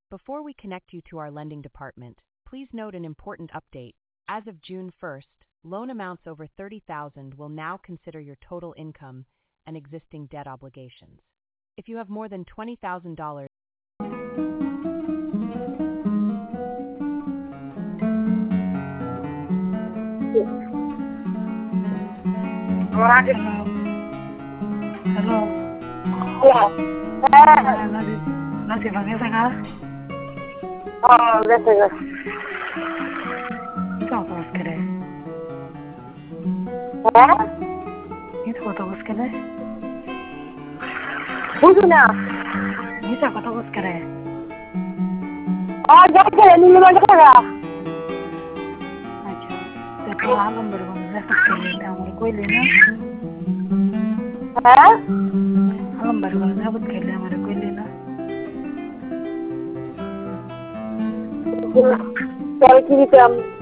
Before we connect you to our lending department, please note an important update. As of June 1st, loan amounts over $30,000 will now consider your total income and existing debt obligations. If you have more than $20,000, Hello. Hello. Nasi bangsa ka? Oh, that's it. Ito ako kare. Huh? Ito ko tapos kare. Who's now? Ito ko tapos kare. Oh, that's it. You know what? अच्छा. तो तो आलम बड़े बंदे सबके लिए हमारे कोई लेना. Huh? आलम बड़े बंदे सबके लिए हमारे कोई लेना. Sorry, can you